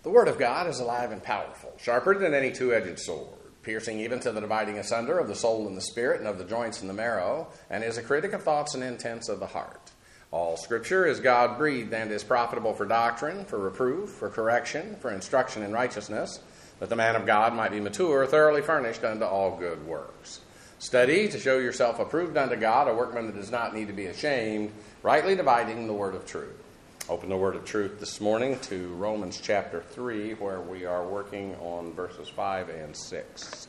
The Word of God is alive and powerful, sharper than any two-edged sword, piercing even to the dividing asunder of the soul and the spirit and of the joints and the marrow, and is a critic of thoughts and intents of the heart. All Scripture is God-breathed and is profitable for doctrine, for reproof, for correction, for instruction in righteousness, that the man of God might be mature, thoroughly furnished unto all good works. Study to show yourself approved unto God, a workman that does not need to be ashamed, rightly dividing the word of truth. Open the word of truth this morning to Romans chapter 3, where we are working on verses 5 and 6.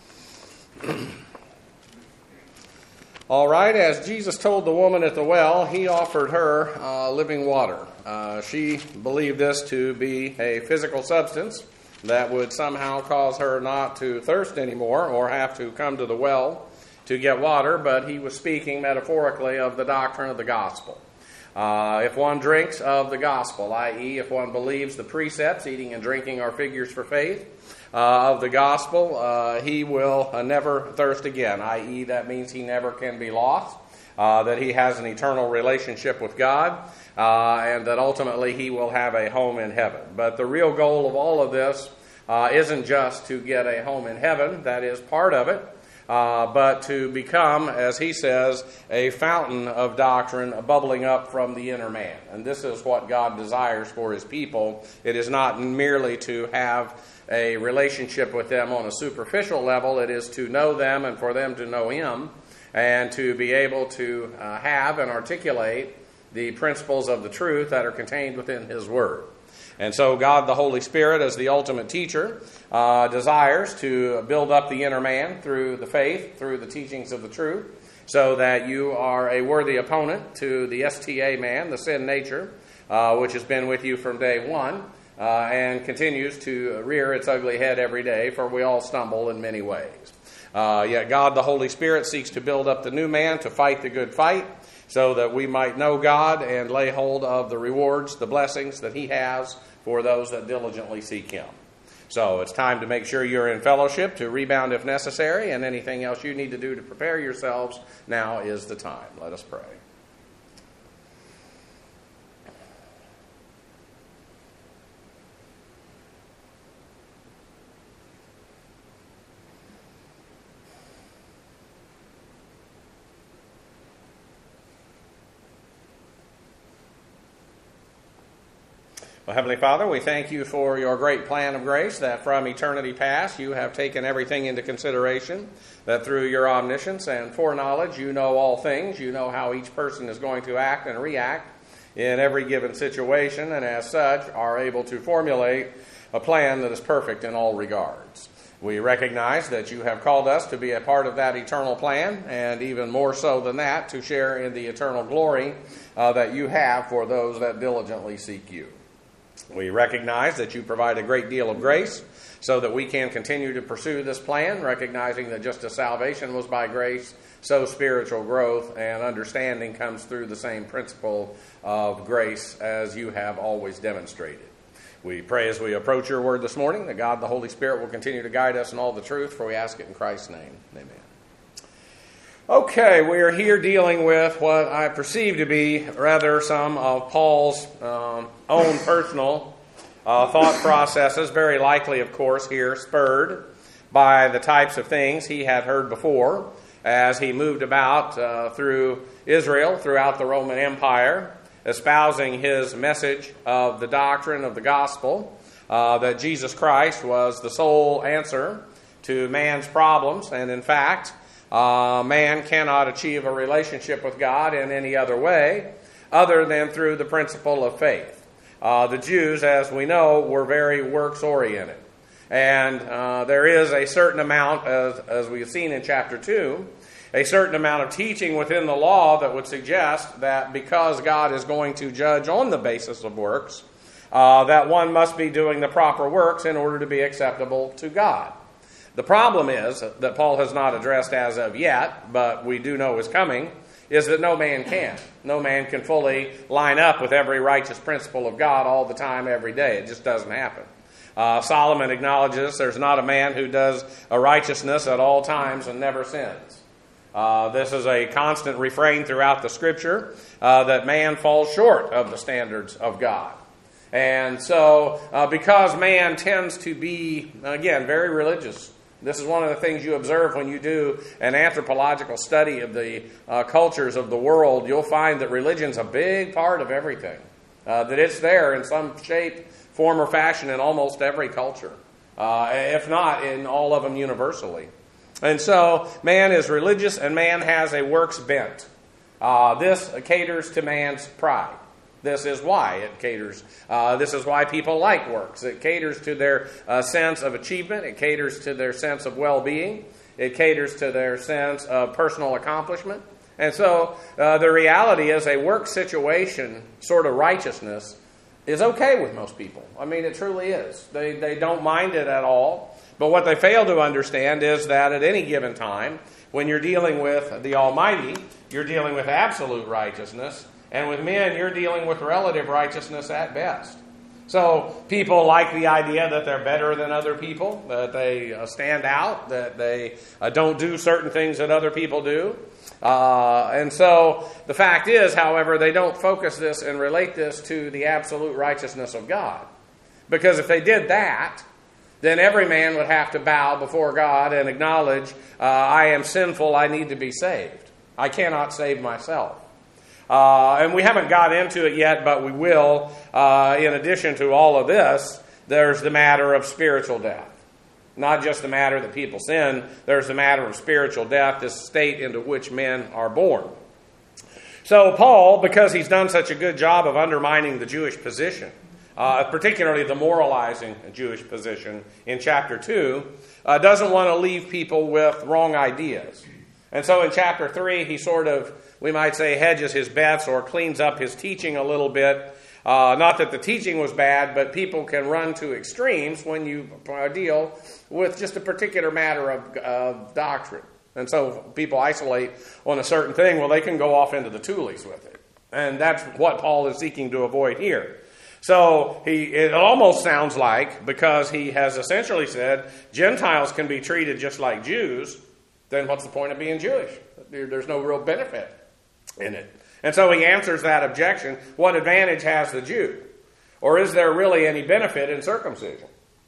All right, as Jesus told the woman at the well, he offered her living water. She believed this to be a physical substance that would somehow cause her not to thirst anymore or have to come to the well to get water, but he was speaking metaphorically of the doctrine of the gospel. If one drinks of the gospel, i.e., if one believes the precepts, eating and drinking are figures for faith, of the gospel, he will never thirst again, i.e., that means he never can be lost, that he has an eternal relationship with God, and that ultimately he will have a home in heaven. But the real goal of all of this isn't just to get a home in heaven, that is part of it, but to become, as he says, a fountain of doctrine bubbling up from the inner man. And this is what God desires for his people. It is not merely to have a relationship with them on a superficial level. It is to know them and for them to know him and to be able to have and articulate the principles of the truth that are contained within his word. And so God, the Holy Spirit, as the ultimate teacher, desires to build up the inner man through the faith, through the teachings of the truth, so that you are a worthy opponent to the STA man, the sin nature, which has been with you from day one, and continues to rear its ugly head every day, for we all stumble in many ways. Yet God, the Holy Spirit, seeks to build up the new man to fight the good fight, so that we might know God and lay hold of the rewards, the blessings that he has for those that diligently seek him. So it's time to make sure you're in fellowship, to rebound if necessary, and anything else you need to do to prepare yourselves, now is the time. Let us pray. Well, Heavenly Father, we thank you for your great plan of grace, that from eternity past you have taken everything into consideration, that through your omniscience and foreknowledge you know all things, you know how each person is going to act and react in every given situation, and as such are able to formulate a plan that is perfect in all regards. We recognize that you have called us to be a part of that eternal plan, and even more so than that, to share in the eternal glory that you have for those that diligently seek you. We recognize that you provide a great deal of grace so that we can continue to pursue this plan, recognizing that just as salvation was by grace, so spiritual growth and understanding comes through the same principle of grace as you have always demonstrated. We pray as we approach your word this morning that God, the Holy Spirit, will continue to guide us in all the truth, for we ask it in Christ's name. Amen. Okay, we are here dealing with what I perceive to be rather some of Paul's own personal thought processes, very likely, of course, here spurred by the types of things he had heard before as he moved about through Israel, throughout the Roman Empire, espousing his message of the doctrine of the gospel, that Jesus Christ was the sole answer to man's problems, and in fact, man cannot achieve a relationship with God in any other way other than through the principle of faith. The Jews, as we know, were very works-oriented. And there is a certain amount, as we've seen in chapter 2, a certain amount of teaching within the law that would suggest that because God is going to judge on the basis of works, that one must be doing the proper works in order to be acceptable to God. The problem is, that Paul has not addressed as of yet, but we do know is coming, is that no man can. No man can fully line up with every righteous principle of God all the time, every day. It just doesn't happen. Solomon acknowledges there's not a man who does a righteousness at all times and never sins. This is a constant refrain throughout the Scripture, that man falls short of the standards of God. And so, because man tends to be, again, very religious, this is one of the things you observe when you do an anthropological study of the cultures of the world. You'll find that religion's a big part of everything. That it's there in some shape, form, or fashion in almost every culture. If not in all of them universally. And so, man is religious and man has a works bent. This caters to man's pride. This is why it caters. This is why people like works. It caters to their sense of achievement. It caters to their sense of well-being. It caters to their sense of personal accomplishment. And so the reality is a work situation, sort of righteousness, is okay with most people. I mean, it truly is. They don't mind it at all. But what they fail to understand is that at any given time, when you're dealing with the Almighty, you're dealing with absolute righteousness. And with men, you're dealing with relative righteousness at best. So people like the idea that they're better than other people, that they stand out, that they don't do certain things that other people do. And so the fact is, however, they don't focus this and relate this to the absolute righteousness of God. Because if they did that, then every man would have to bow before God and acknowledge, I am sinful, I need to be saved. I cannot save myself. And we haven't got into it yet, but we will. In addition to all of this, there's the matter of spiritual death. Not just the matter that people sin, there's the matter of spiritual death, this state into which men are born. So Paul, because he's done such a good job of undermining the Jewish position, particularly the moralizing Jewish position in chapter 2, doesn't want to leave people with wrong ideas. And so in chapter 3, he sort of, we might say, hedges his bets or cleans up his teaching a little bit. Not that the teaching was bad, but people can run to extremes when you deal with just a particular matter of doctrine. And so people isolate on a certain thing, well, they can go off into the toolies with it. And that's what Paul is seeking to avoid here. So it almost sounds like, because he has essentially said Gentiles can be treated just like Jews, then what's the point of being Jewish? There's no real benefit in it. And so he answers that objection. What advantage has the Jew? Or is there really any benefit in circumcision?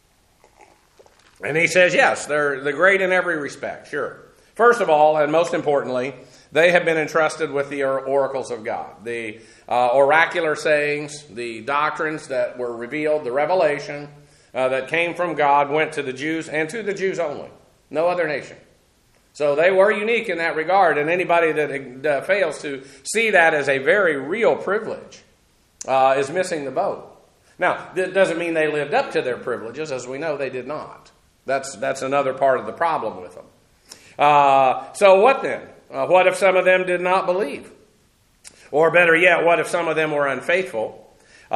And he says, yes, they're great in every respect, sure. First of all, and most importantly, they have been entrusted with the oracles of God. The oracular sayings, the doctrines that were revealed, the revelation that came from God went to the Jews and to the Jews only. No other nation. So they were unique in that regard, and anybody that fails to see that as a very real privilege is missing the boat. Now, that doesn't mean they lived up to their privileges. As we know, they did not. That's another part of the problem with them. So what then? What if some of them did not believe? Or better yet, what if some of them were unfaithful?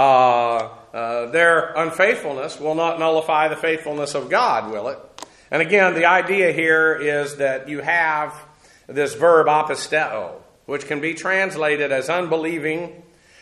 Their unfaithfulness will not nullify the faithfulness of God, will it? And again, the idea here is that you have this verb aposteo, which can be translated as unbelieving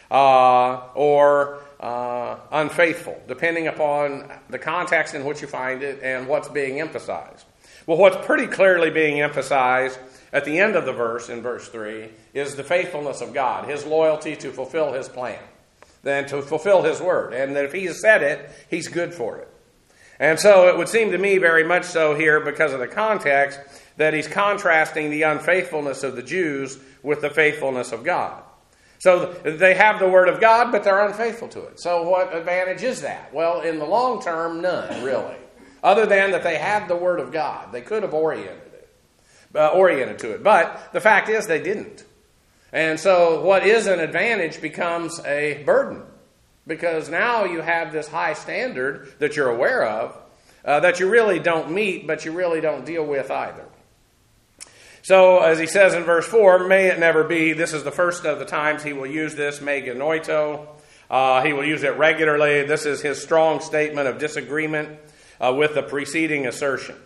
or unfaithful, depending upon the context in which you find it and what's being emphasized. Well, what's pretty clearly being emphasized at the end of the verse, in verse 3, is the faithfulness of God, His loyalty to fulfill His plan, and to fulfill His word. And that if He's said it, He's good for it. And so it would seem to me very much so here, because of the context, that he's contrasting the unfaithfulness of the Jews with the faithfulness of God. So they have the word of God, but they're unfaithful to it. So what advantage is that? Well, in the long term, none, really. Other than that they had the word of God. They could have oriented to it. But the fact is they didn't. And so what is an advantage becomes a burden. Because now you have this high standard that you're aware of, that you really don't meet, but you really don't deal with either. So, as he says in verse 4, may it never be, this is the first of the times he will use this, me genoito. He will use it regularly. This is his strong statement of disagreement with the preceding assertion.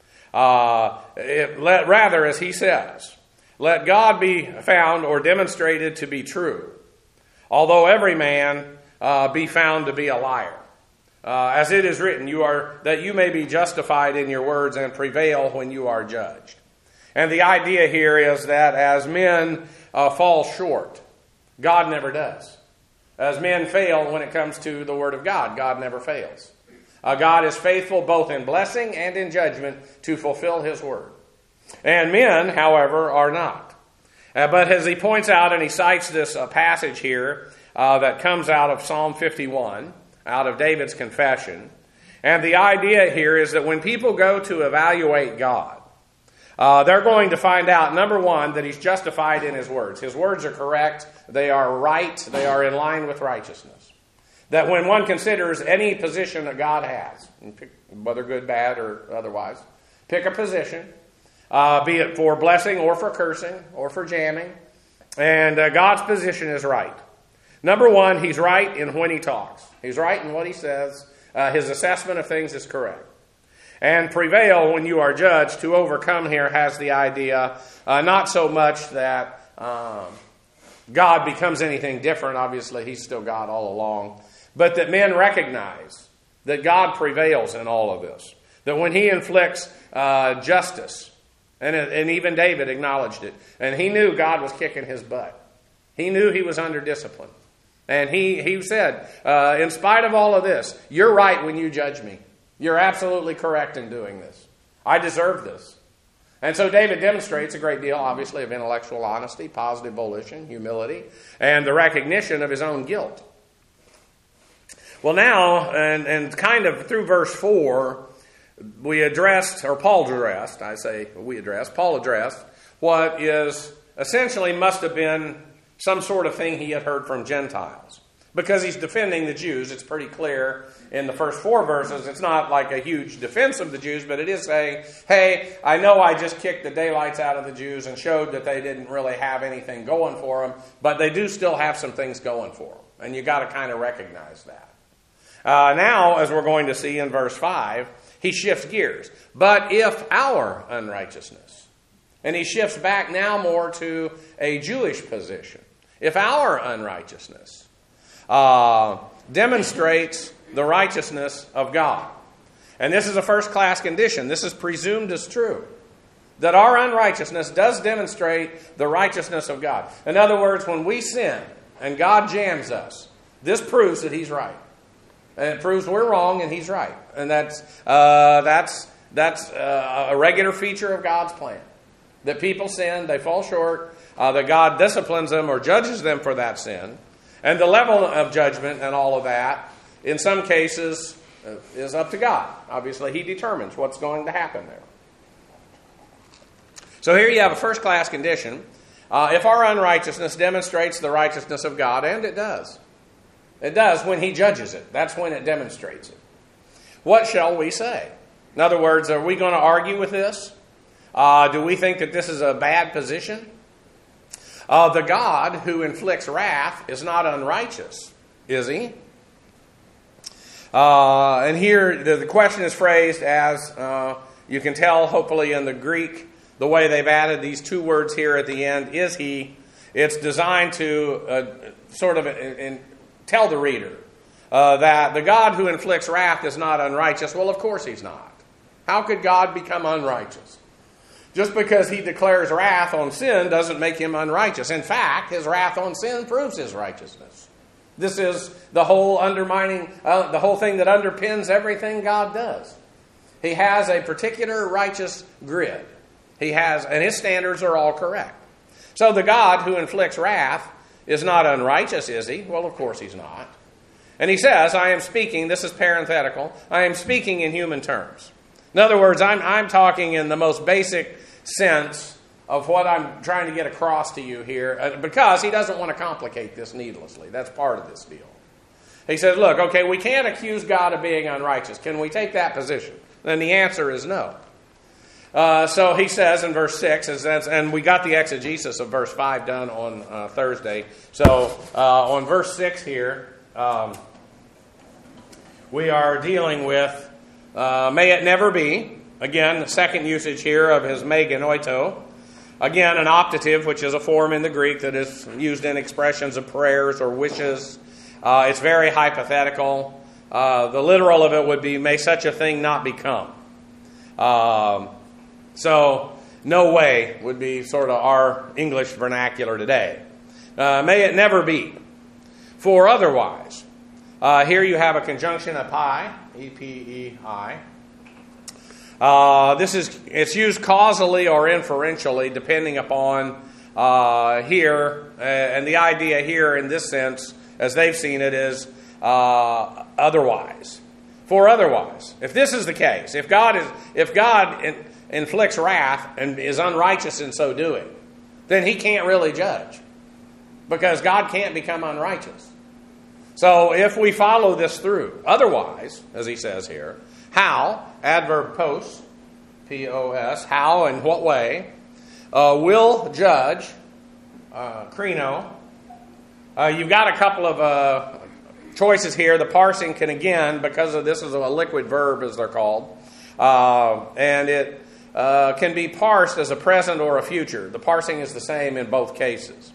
Rather, as he says, let God be found or demonstrated to be true, although every man be found to be a liar. As it is written, that you may be justified in your words and prevail when you are judged. And the idea here is that as men fall short, God never does. as men fail when it comes to the Word of God. God never fails. God is faithful both in blessing and in judgment to fulfill His Word. And men, however, are not. But as he points out, and he cites this passage here that comes out of Psalm 51, out of David's confession. And the idea here is that when people go to evaluate God, they're going to find out, number one, that He's justified in His words. His words are correct. They are right. They are in line with righteousness. That when one considers any position that God has, whether good, bad, or otherwise, pick a position, be it for blessing or for cursing or for jamming, and God's position is right. Number one, He's right in when He talks. He's right in what He says. His assessment of things is correct. And prevail when you are judged, to overcome here has the idea not so much that God becomes anything different. Obviously, He's still God all along. But that men recognize that God prevails in all of this. That when He inflicts justice, and even David acknowledged it, and he knew God was kicking his butt. He knew he was under discipline. And he said, in spite of all of this, you're right when you judge me. You're absolutely correct in doing this. I deserve this. And so David demonstrates a great deal, obviously, of intellectual honesty, positive volition, humility, and the recognition of his own guilt. Well, now, and kind of through verse 4, Paul addressed what is essentially must have been some sort of thing he had heard from Gentiles. Because he's defending the Jews, it's pretty clear in the first 4 verses. It's not like a huge defense of the Jews, but it is saying, hey, I know I just kicked the daylights out of the Jews and showed that they didn't really have anything going for them, but they do still have some things going for them. And you got to kind of recognize that. Now, as we're going to see in verse 5, he shifts gears. But if our unrighteousness, and he shifts back now more to a Jewish position, if our unrighteousness demonstrates the righteousness of God, and this is a first-class condition, this is presumed as true, that our unrighteousness does demonstrate the righteousness of God. In other words, when we sin and God jams us, this proves that He's right. And it proves we're wrong and He's right. And that's a regular feature of God's plan. That people sin, they fall short, that God disciplines them or judges them for that sin. And the level of judgment and all of that, in some cases, is up to God. Obviously, He determines what's going to happen there. So here you have a first-class condition. If our unrighteousness demonstrates the righteousness of God, and it does. It does when He judges it. That's when it demonstrates it. What shall we say? In other words, are we going to argue with this? Do we think that this is a bad position? The God who inflicts wrath is not unrighteous, is He? And here the question is phrased as, you can tell hopefully in the Greek, the way they've added these 2 words here at the end, is He? It's designed to sort of tell the reader that the God who inflicts wrath is not unrighteous. Well, of course He's not. How could God become unrighteous? Just because He declares wrath on sin doesn't make Him unrighteous. In fact, His wrath on sin proves His righteousness. This is the whole the whole thing that underpins everything God does. He has a particular righteous grid. And His standards are all correct. So the God who inflicts wrath is not unrighteous, is He? Well, of course He's not. And He says, I am speaking, this is parenthetical, I am speaking in human terms. In other words, I'm talking in the most basic sense of what I'm trying to get across to you here, because He doesn't want to complicate this needlessly. That's part of this deal. He says, look, okay, we can't accuse God of being unrighteous. Can we take that position? And the answer is no. So he says in verse 6, and we got the exegesis of verse 5 done on Thursday. So on verse 6 here, we are dealing with, may it never be. Again, the second usage here of his me genoito. Again, an optative, which is a form in the Greek that is used in expressions of prayers or wishes. It's very hypothetical. The literal of it would be, may such a thing not become. So, no way would be sort of our English vernacular today. May it never be. For otherwise. Here you have a conjunction epei, E-P-E-I. It's used causally or inferentially, depending upon here, and the idea here in this sense, as they've seen it, is otherwise. For otherwise, if this is the case, if God inflicts wrath and is unrighteous in so doing, then He can't really judge, because God can't become unrighteous. So if we follow this through, otherwise, as he says here, how, adverb pos, P-O-S, how, in what way, will judge, krino. You've got a couple of choices here. The parsing can, again, because of this is a liquid verb, as they're called, and it can be parsed as a present or a future. The parsing is the same in both cases.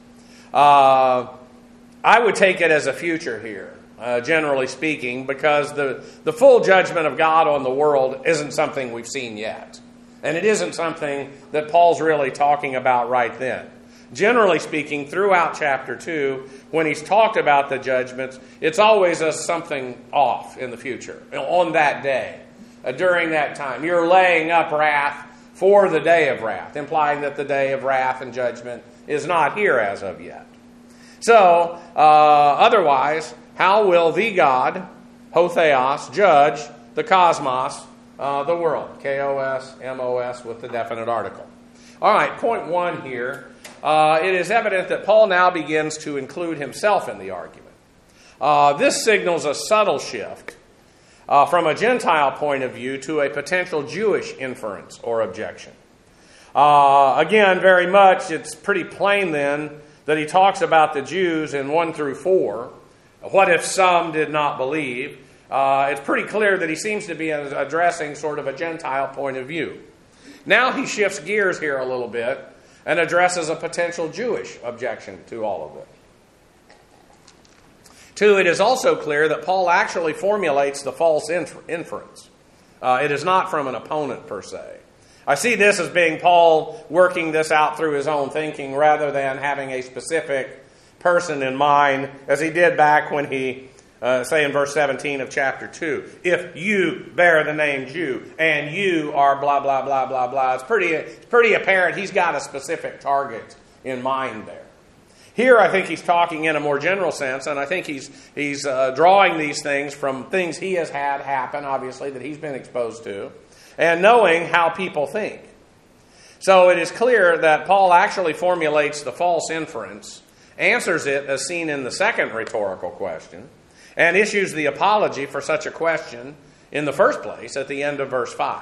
I would take it as a future here, generally speaking, because the full judgment of God on the world isn't something we've seen yet. And it isn't something that Paul's really talking about right then. Generally speaking, throughout chapter 2, when he's talked about the judgments, it's always as something off in the future, on that day, during that time. You're laying up wrath for the day of wrath, implying that the day of wrath and judgment is not here as of yet. So, otherwise, how will the God, Hotheos, judge the cosmos, the world? K-O-S-M-O-S with the definite article. All right, point 1 here. It is evident that Paul now begins to include himself in the argument. This signals a subtle shift from a Gentile point of view to a potential Jewish inference or objection. Again, very much, it's pretty plain then that he talks about the Jews in 1 through 4. What if some did not believe? It's pretty clear that he seems to be addressing sort of a Gentile point of view. Now he shifts gears here a little bit and addresses a potential Jewish objection to all of it. 2, it is also clear that Paul actually formulates the false inference. It is not from an opponent per se. I see this as being Paul working this out through his own thinking rather than having a specific person in mind, as he did back when he, say in verse 17 of chapter 2, if you bear the name Jew and you are blah, blah, blah, blah, blah. It's pretty apparent he's got a specific target in mind there. Here I think he's talking in a more general sense, and I think he's drawing these things from things he has had happen, obviously, that he's been exposed to, and knowing how people think. So it is clear that Paul actually formulates the false inference, answers it as seen in the second rhetorical question, and issues the apology for such a question in the first place at the end of verse 5.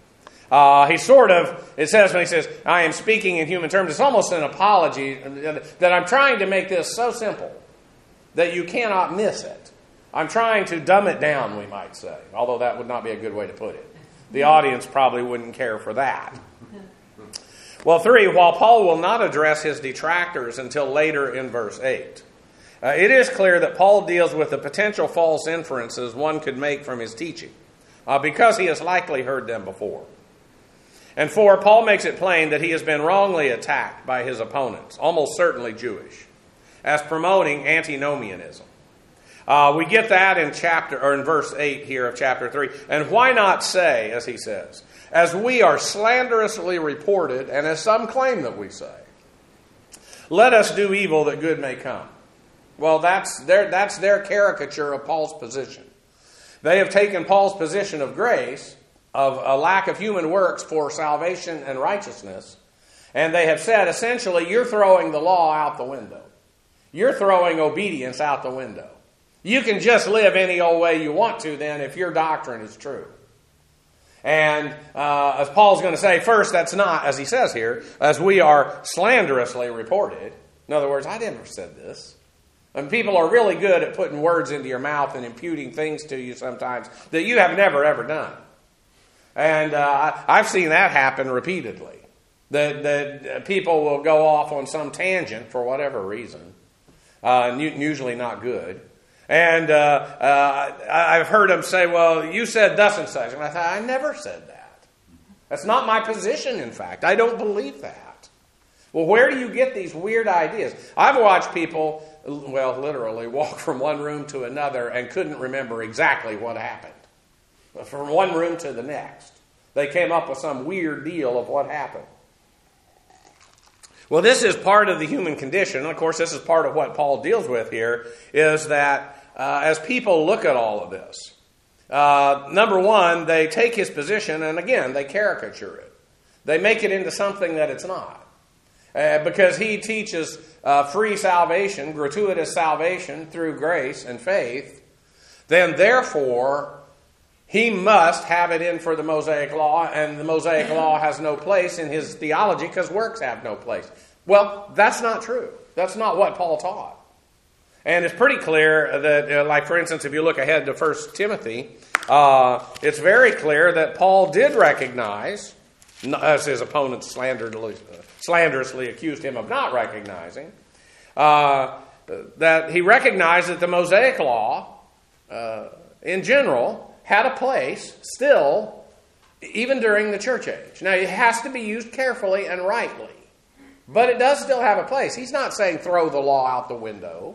It says when he says, I am speaking in human terms, it's almost an apology that I'm trying to make this so simple that you cannot miss it. I'm trying to dumb it down, we might say, although that would not be a good way to put it. The audience probably wouldn't care for that. Well, 3, while Paul will not address his detractors until later in verse 8, it is clear that Paul deals with the potential false inferences one could make from his teaching, because he has likely heard them before. And 4, Paul makes it plain that he has been wrongly attacked by his opponents, almost certainly Jewish, as promoting antinomianism. We get that in verse 8 here of chapter 3. And why not say, as he says, as we are slanderously reported, and as some claim that we say, let us do evil that good may come. Well, that's their caricature of Paul's position. They have taken Paul's position of grace, of a lack of human works for salvation and righteousness, and they have said, essentially, you're throwing the law out the window. You're throwing obedience out the window. You can just live any old way you want to then if your doctrine is true. And as Paul's going to say, first, that's not, as he says here, as we are slanderously reported. In other words, I never said this. And people are really good at putting words into your mouth and imputing things to you sometimes that you have never, ever done. And I've seen that happen repeatedly. That people will go off on some tangent for whatever reason, usually not good. And I've heard them say, well, you said thus and such. And I thought, I never said that. That's not my position, in fact. I don't believe that. Well, where do you get these weird ideas? I've watched people, well, literally walk from one room to another and couldn't remember exactly what happened. From one room to the next. They came up with some weird deal of what happened. Well, this is part of the human condition. Of course, this is part of what Paul deals with here, is that as people look at all of this, number one, they take his position and, again, they caricature it. They make it into something that it's not. Because he teaches free salvation, gratuitous salvation through grace and faith, then therefore he must have it in for the Mosaic Law, and the Mosaic Law has no place in his theology because works have no place. Well, that's not true. That's not what Paul taught. And it's pretty clear that, like for instance, if you look ahead to 1 Timothy, it's very clear that Paul did recognize, as his opponents slanderously accused him of not recognizing, that he recognized that the Mosaic Law, in general, had a place still, even during the church age. Now, it has to be used carefully and rightly, but it does still have a place. He's not saying throw the law out the window.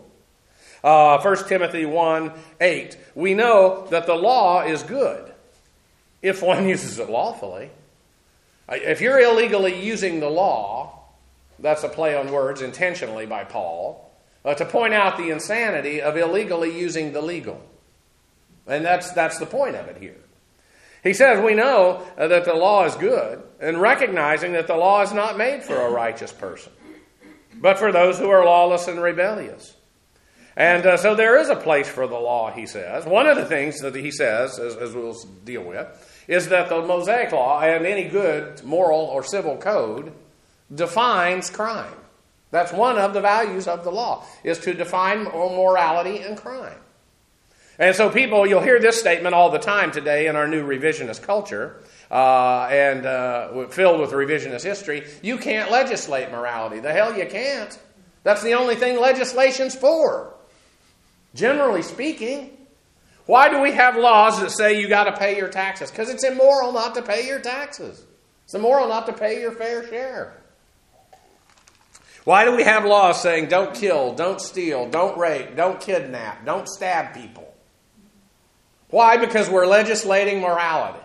1 Timothy 1:8, we know that the law is good if one uses it lawfully. If you're illegally using the law, that's a play on words intentionally by Paul, to point out the insanity of illegally using the legal. And that's the point of it here. He says we know that the law is good, and recognizing that the law is not made for a righteous person, but for those who are lawless and rebellious. And so there is a place for the law, he says. One of the things that he says, as we'll deal with, is that the Mosaic Law and any good moral or civil code defines crime. That's one of the values of the law, is to define morality and crime. And so you'll hear this statement all the time today in our new revisionist culture, and filled with revisionist history. You can't legislate morality. The hell you can't. That's the only thing legislation's for. Generally speaking. Why do we have laws that say you got to pay your taxes? Because it's immoral not to pay your taxes. It's immoral not to pay your fair share. Why do we have laws saying don't kill, don't steal, don't rape, don't kidnap, don't stab people? Why? Because we're legislating morality.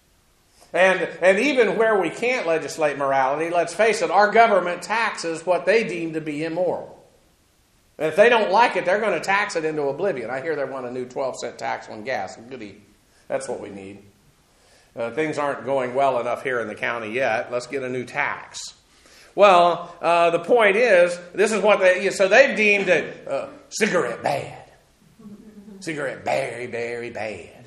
And even where we can't legislate morality, let's face it, our government taxes what they deem to be immoral. And if they don't like it, they're going to tax it into oblivion. I hear they want a new 12-cent tax on gas. Goody. That's what we need. Things aren't going well enough here in the county yet. Let's get a new tax. Well, the point is, this is what so they've deemed it cigarette bad. Cigarette very, very bad.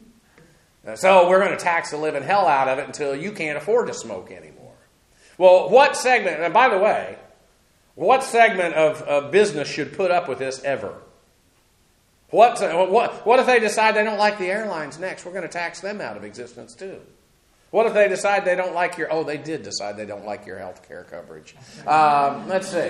So we're going to tax the living hell out of it until you can't afford to smoke anymore. Well, what segment, and by the way, what segment of business should put up with this ever? What if they decide they don't like the airlines next? We're going to tax them out of existence too. What if they decide they don't like they did decide they don't like your health care coverage. Let's see.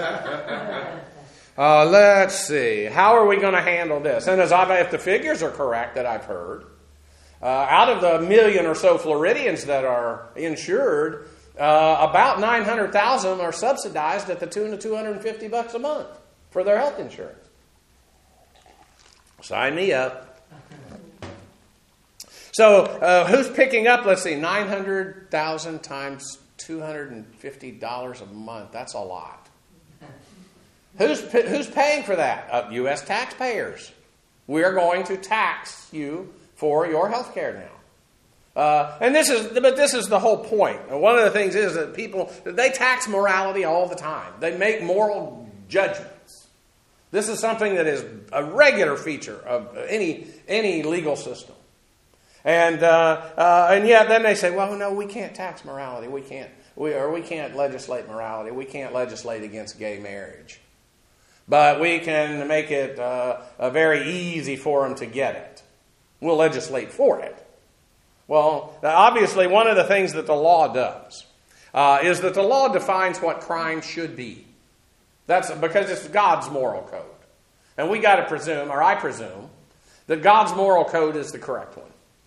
Let's see. How are we going to handle this? And if the figures are correct that I've heard, out of the 1 million or so Floridians that are insured, about 900,000 are subsidized at the tune of $250 a month for their health insurance. Sign me up. So who's picking up, let's see, 900,000 times $250 a month? That's a lot. Who's paying for that? U.S. taxpayers. We are going to tax you for your health care now. And this is the whole point. And one of the things is that they tax morality all the time. They make moral judgments. This is something that is a regular feature of any legal system. And yet then they say, well, no, we can't tax morality. We can't legislate morality. We can't legislate against gay marriage. But we can make it very easy for them to get it. We'll legislate for it. Well, obviously one of the things that the law does is that the law defines what crime should be. That's because it's God's moral code. And we got to presume, or I presume, that God's moral code is the correct one.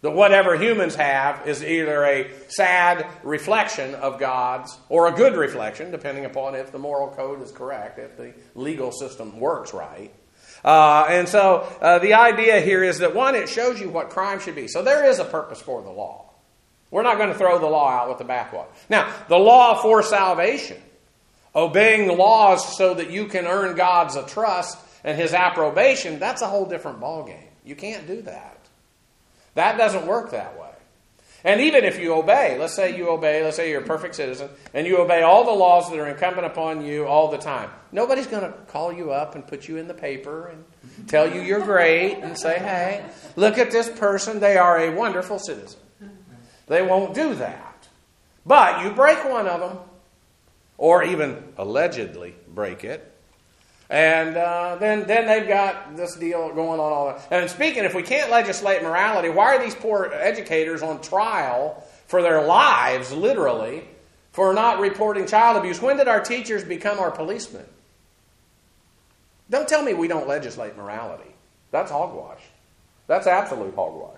That whatever humans have is either a sad reflection of God's or a good reflection, depending upon if the moral code is correct, if the legal system works right. And so the idea here is that, one, it shows you what crime should be. So there is a purpose for the law. We're not going to throw the law out with the bathwater. Now, the law for salvation, obeying the laws so that you can earn God's trust and His approbation, that's a whole different ballgame. You can't do that. That doesn't work that way. And even if you obey, let's say you're a perfect citizen, and you obey all the laws that are incumbent upon you all the time. Nobody's going to call you up and put you in the paper and tell you you're great and say, hey, look at this person, they are a wonderful citizen. They won't do that. But you break one of them, or even allegedly break it, and then they've got this deal going on all that. And speaking, if we can't legislate morality, why are these poor educators on trial for their lives, literally, for not reporting child abuse? When did our teachers become our policemen? Don't tell me we don't legislate morality. That's hogwash. That's absolute hogwash.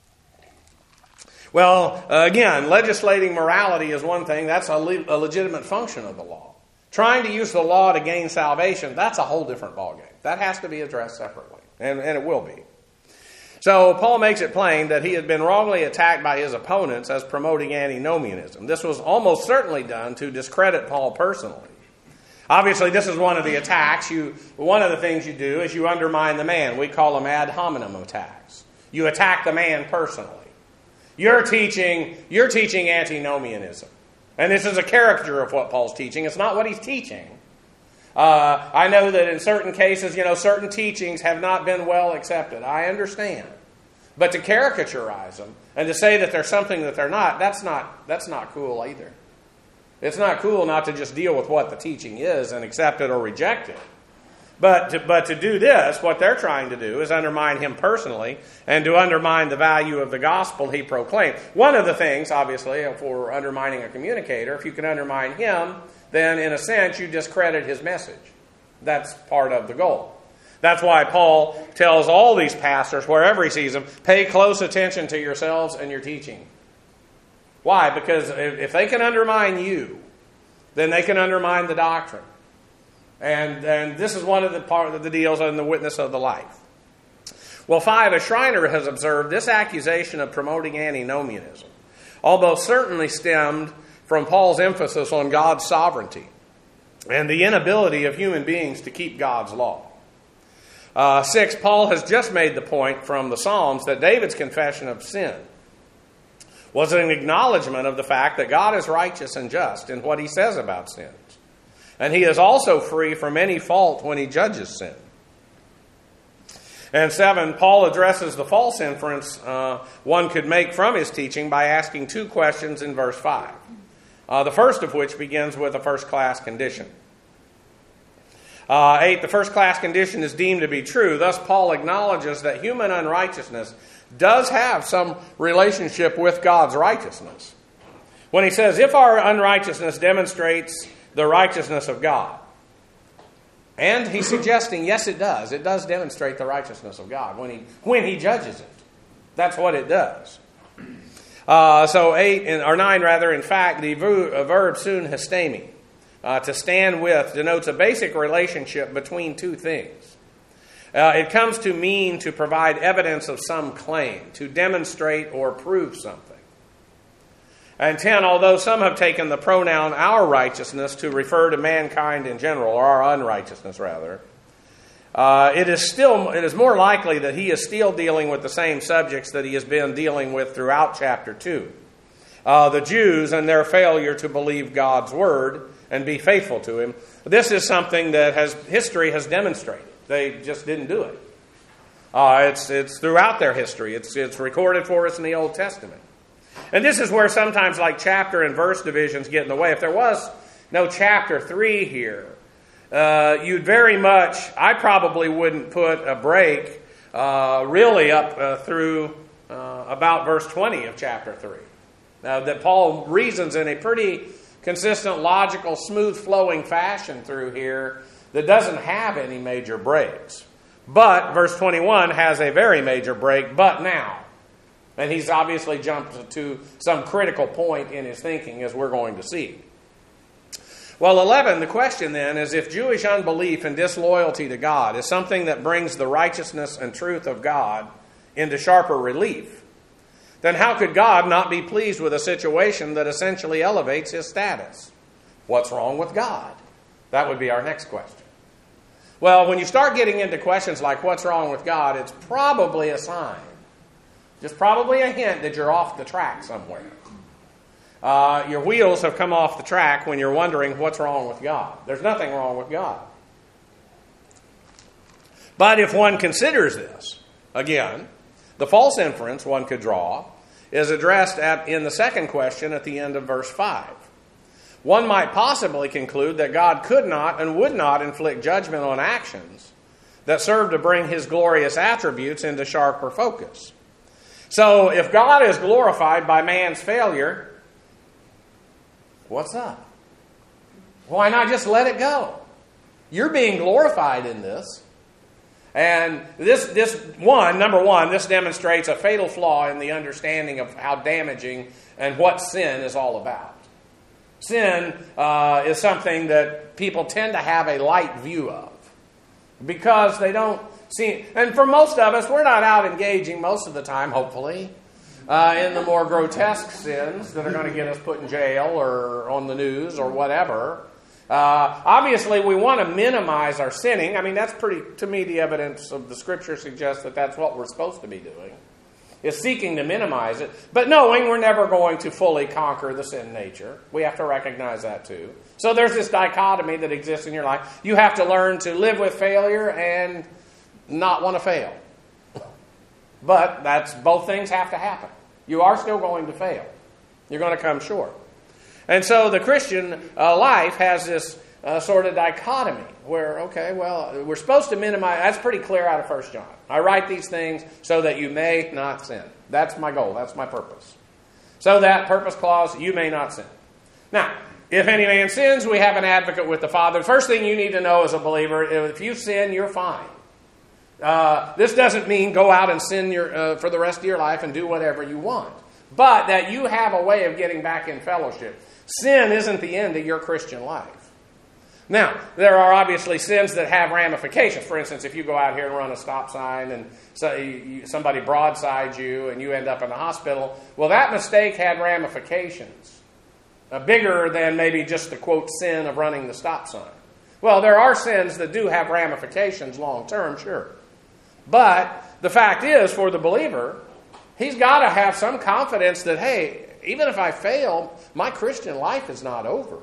Well, again, legislating morality is one thing. That's a legitimate function of the law. Trying to use the law to gain salvation, that's a whole different ballgame. That has to be addressed separately, and it will be. So Paul makes it plain that he had been wrongly attacked by his opponents as promoting antinomianism. This was almost certainly done to discredit Paul personally. Obviously, this is one of the attacks. One of the things you do is you undermine the man. We call them ad hominem attacks. You attack the man personally. You're teaching antinomianism. And this is a caricature of what Paul's teaching. It's not what he's teaching. I know that in certain cases, certain teachings have not been well accepted. I understand. But to caricaturize them and to say that they're something that they're not, that's not cool either. It's not cool not to just deal with what the teaching is and accept it or reject it. But to do this, what they're trying to do is undermine him personally and to undermine the value of the gospel he proclaimed. One of the things, obviously, for undermining a communicator, if you can undermine him, then in a sense you discredit his message. That's part of the goal. That's why Paul tells all these pastors, wherever he sees them, pay close attention to yourselves and your teaching. Why? Because if they can undermine you, then they can undermine the doctrine. And this is one of the part of the deals on the witness of the life. Well, 5, a Schreiner has observed this accusation of promoting antinomianism almost certainly stemmed from Paul's emphasis on God's sovereignty and the inability of human beings to keep God's law. 6, Paul has just made the point from the Psalms that David's confession of sin was an acknowledgement of the fact that God is righteous and just in what he says about sins. And he is also free from any fault when he judges sin. And 7, Paul addresses the false inference one could make from his teaching by asking 2 questions in verse 5. The first of which begins with a first-class condition. 8, the first-class condition is deemed to be true. Thus, Paul acknowledges that human unrighteousness does have some relationship with God's righteousness. When he says, if our unrighteousness demonstrates the righteousness of God. And he's suggesting, yes, it does. It does demonstrate the righteousness of God when he judges it. That's what it does. So 9, in fact, the verb sun histemi, to stand with, denotes a basic relationship between 2 things. It comes to mean to provide evidence of some claim, to demonstrate or prove something. And 10, although some have taken the pronoun our righteousness to refer to mankind in general, or our unrighteousness rather, it is more likely that he is still dealing with the same subjects that he has been dealing with throughout chapter 2. The Jews and their failure to believe God's word and be faithful to him. This is something that history has demonstrated. They just didn't do it. It's throughout their history. It's recorded for us in the Old Testament. And this is where sometimes like chapter and verse divisions get in the way. If there was no chapter 3 here, I probably wouldn't put a break really up through about verse 20 of chapter 3. Now that Paul reasons in a pretty consistent, logical, smooth-flowing fashion through here that doesn't have any major breaks. But verse 21 has a very major break, but now. And he's obviously jumped to some critical point in his thinking, as we're going to see. Well, 11, the question then is, if Jewish unbelief and disloyalty to God is something that brings the righteousness and truth of God into sharper relief, then how could God not be pleased with a situation that essentially elevates his status? What's wrong with God? That would be our next question. Well, when you start getting into questions like what's wrong with God, it's probably a sign. Just probably a hint that you're off the track somewhere. Your wheels have come off the track when you're wondering what's wrong with God. There's nothing wrong with God. But if one considers this, again, the false inference one could draw is addressed in the second question at the end of verse 5. One might possibly conclude that God could not and would not inflict judgment on actions that serve to bring his glorious attributes into sharper focus. So if God is glorified by man's failure, what's up? Why not just let it go? You're being glorified in this. And number one, this demonstrates a fatal flaw in the understanding of how damaging and what sin is all about. Sin is something that people tend to have a light view of because they don't see. And for most of us, we're not out engaging most of the time, hopefully, in the more grotesque sins that are going to get us put in jail or on the news or whatever. Obviously, we want to minimize our sinning. I mean, that's to me, the evidence of the Scripture suggests that that's what we're supposed to be doing, is seeking to minimize it, but knowing we're never going to fully conquer the sin nature. We have to recognize that too. So there's this dichotomy that exists in your life. You have to learn to live with failure and not want to fail. But both things have to happen. You are still going to fail. You're going to come short. And so the Christian life has this sort of dichotomy where, okay, well, we're supposed to minimize. That's pretty clear out of 1 John. I write these things so that you may not sin. That's my goal. That's my purpose. So that purpose clause, you may not sin. Now, if any man sins, we have an advocate with the Father. The first thing you need to know as a believer, if you sin, you're fine. This doesn't mean go out and sin for the rest of your life and do whatever you want. But that you have a way of getting back in fellowship. Sin isn't the end of your Christian life. Now, there are obviously sins that have ramifications. For instance, if you go out here and run a stop sign and somebody broadsides you and you end up in the hospital, well, that mistake had ramifications. Bigger than maybe just the, quote, sin of running the stop sign. Well, there are sins that do have ramifications long term, sure. But the fact is, for the believer, he's got to have some confidence that, hey, even if I fail, my Christian life is not over.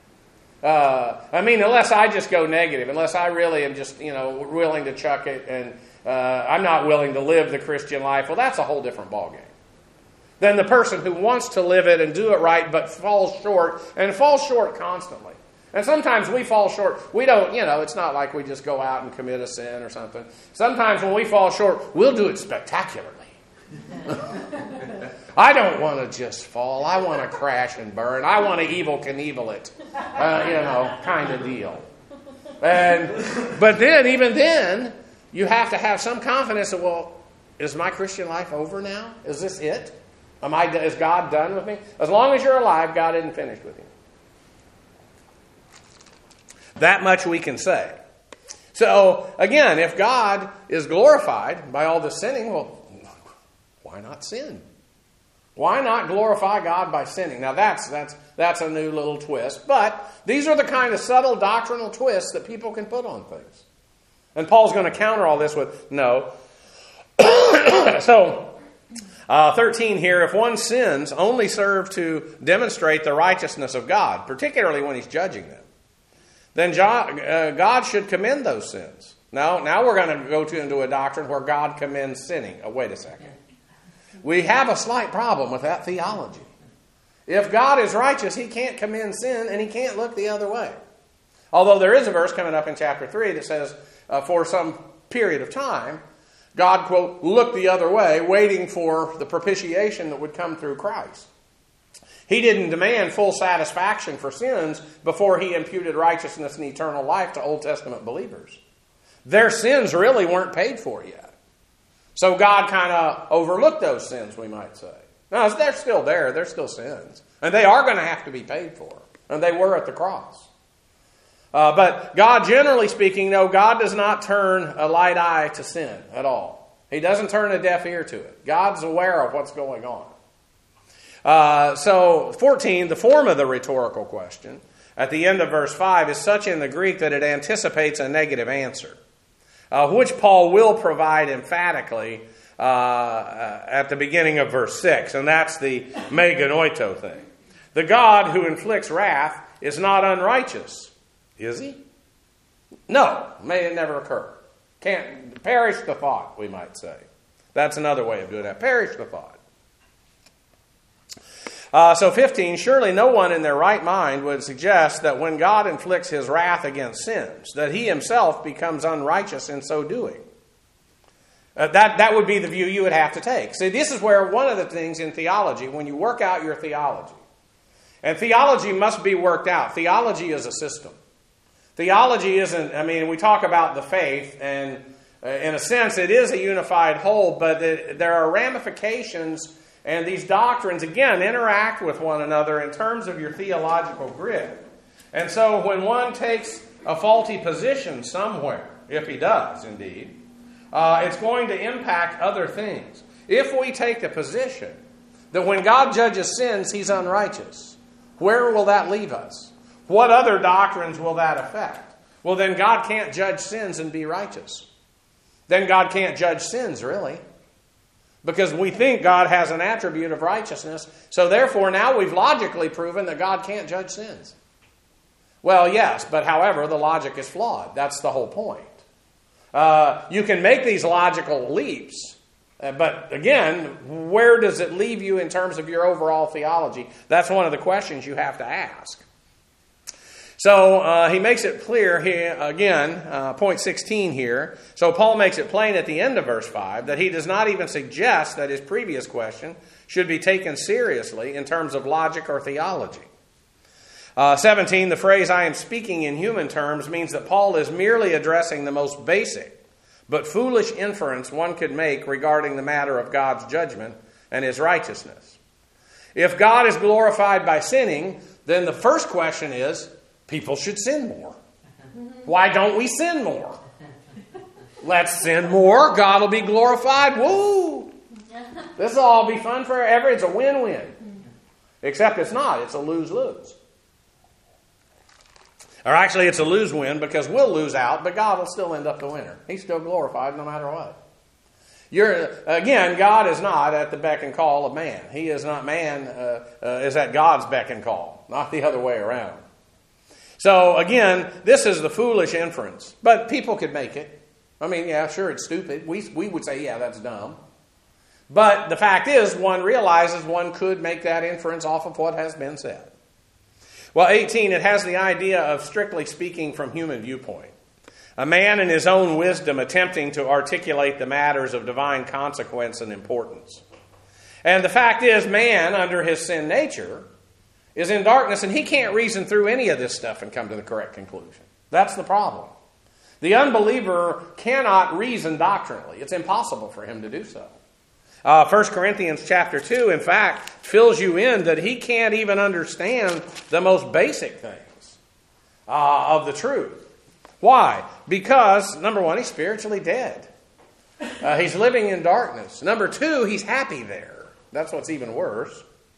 Unless I just go negative, unless I really am just, willing to chuck it and I'm not willing to live the Christian life, well, that's a whole different ballgame. Then the person who wants to live it and do it right but falls short, and falls short constantly. And sometimes we fall short. We don't, it's not like we just go out and commit a sin or something. Sometimes when we fall short, we'll do it spectacularly. I don't want to just fall. I want to crash and burn. I want to Evel Knievel it, kind of deal. But then, even then, you have to have some confidence that, well, is my Christian life over now? Is this it? Is God done with me? As long as you're alive, God isn't finished with you. That much we can say. So, again, if God is glorified by all the sinning, well, why not sin? Why not glorify God by sinning? Now that's a new little twist. But these are the kind of subtle doctrinal twists that people can put on things. And Paul's going to counter all this with no. So, 13 here, if one sins only serve to demonstrate the righteousness of God, particularly when he's judging them, then God should commend those sins. Now we're going to go into a doctrine where God commends sinning. Oh, wait a second. We have a slight problem with that theology. If God is righteous, he can't commend sin and he can't look the other way. Although there is a verse coming up in chapter 3 that says, for some period of time, God, quote, looked the other way, waiting for the propitiation that would come through Christ. He didn't demand full satisfaction for sins before he imputed righteousness and eternal life to Old Testament believers. Their sins really weren't paid for yet. So God kind of overlooked those sins, we might say. No, they're still there. They're still sins. And they are going to have to be paid for. And they were at the cross. But God, generally speaking, no, God does not turn a light eye to sin at all. He doesn't turn a deaf ear to it. God's aware of what's going on. So 14, the form of the rhetorical question at the end of verse 5 is such in the Greek that it anticipates a negative answer, which Paul will provide emphatically at the beginning of verse 6, and that's the meganoito thing. The God who inflicts wrath is not unrighteous, is he? No, may it never occur. Can't perish the thought, we might say. That's another way of doing that. Perish the thought. So 15, surely no one in their right mind would suggest that when God inflicts his wrath against sins, that he himself becomes unrighteous in so doing. That would be the view you would have to take. See, this is where one of the things in theology, when you work out your theology, and theology must be worked out. Theology is a system. Theology isn't, we talk about the faith, and in a sense it is a unified whole, but there are ramifications. And these doctrines, again, interact with one another in terms of your theological grid. And so when one takes a faulty position somewhere, if he does indeed, it's going to impact other things. If we take the position that when God judges sins, he's unrighteous, where will that leave us? What other doctrines will that affect? Well, then God can't judge sins and be righteous. Then God can't judge sins, really. Because we think God has an attribute of righteousness. So therefore, now we've logically proven that God can't judge sins. Well, yes, but however, the logic is flawed. That's the whole point. You can make these logical leaps. But again, where does it leave you in terms of your overall theology? That's one of the questions you have to ask. So he makes it clear here, again, point 16 here. So Paul makes it plain at the end of verse 5 that he does not even suggest that his previous question should be taken seriously in terms of logic or theology. 17, the phrase, I am speaking in human terms, means that Paul is merely addressing the most basic but foolish inference one could make regarding the matter of God's judgment and his righteousness. If God is glorified by sinning, then the first question is, people should sin more. Why don't we sin more? Let's sin more. God will be glorified. Woo! This will all be fun forever. It's a win-win. Except it's not. It's a lose-lose. Or actually, it's a lose-win because we'll lose out, but God will still end up the winner. He's still glorified no matter what. Again, God is not at the beck and call of man. He is not man, is at God's beck and call, not the other way around. So again, this is the foolish inference. But people could make it. Yeah, sure, it's stupid. We would say, yeah, that's dumb. But the fact is, one realizes one could make that inference off of what has been said. Well, 18, it has the idea of strictly speaking from human viewpoint. A man in his own wisdom attempting to articulate the matters of divine consequence and importance. And the fact is, man, under his sin nature, is in darkness, and he can't reason through any of this stuff and come to the correct conclusion. That's the problem. The unbeliever cannot reason doctrinally. It's impossible for him to do so. 1 Corinthians chapter 2, in fact, fills you in that he can't even understand the most basic things of the truth. Why? Because, number one, he's spiritually dead. He's living in darkness. Number two, he's happy there. That's what's even worse.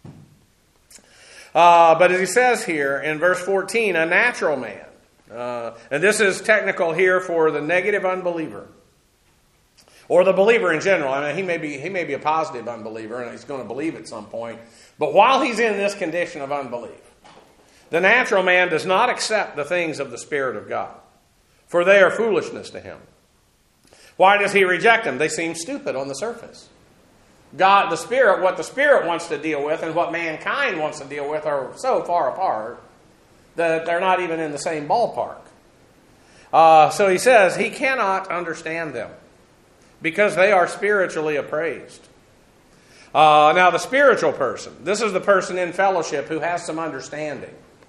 But as he says here in verse 14, a natural man. And this is technical here for the negative unbeliever. Or the believer in general. He may be a positive unbeliever and he's going to believe at some point. But while he's in this condition of unbelief, the natural man does not accept the things of the Spirit of God, for they are foolishness to him. Why does he reject them? They seem stupid on the surface. God, the Spirit, what the Spirit wants to deal with and what mankind wants to deal with are so far apart that they're not even in the same ballpark. So he says he cannot understand them because they are spiritually appraised. Now the spiritual person, this is the person in fellowship who has some understanding.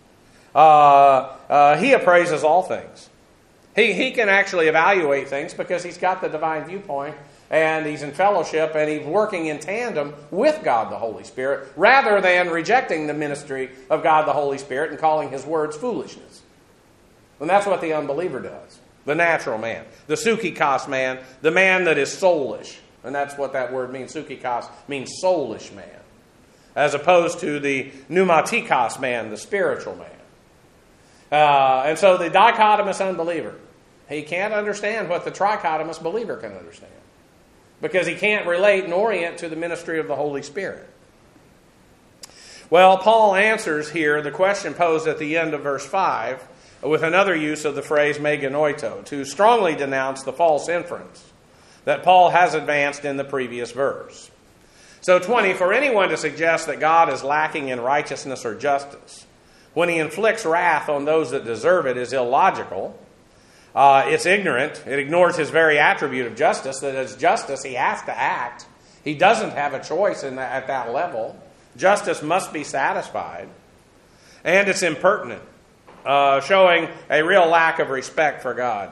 He appraises all things. He can actually evaluate things because he's got the divine viewpoint and he's in fellowship, and he's working in tandem with God the Holy Spirit, rather than rejecting the ministry of God the Holy Spirit and calling his words foolishness. And that's what the unbeliever does. The natural man. The sukikos man. The man that is soulish. And that's what that word means. Sukikos means soulish man. As opposed to the pneumatikos man, the spiritual man. And so the dichotomous unbeliever, he can't understand what the trichotomous believer can understand. Because he can't relate and orient to the ministry of the Holy Spirit. Well, Paul answers here the question posed at the end of verse 5 with another use of the phrase meganoito, to strongly denounce the false inference that Paul has advanced in the previous verse. So 20, for anyone to suggest that God is lacking in righteousness or justice when he inflicts wrath on those that deserve it is illogical. It's ignorant. It ignores his very attribute of justice, that as justice he has to act. He doesn't have a choice at that level. Justice must be satisfied. And it's impertinent, showing a real lack of respect for God.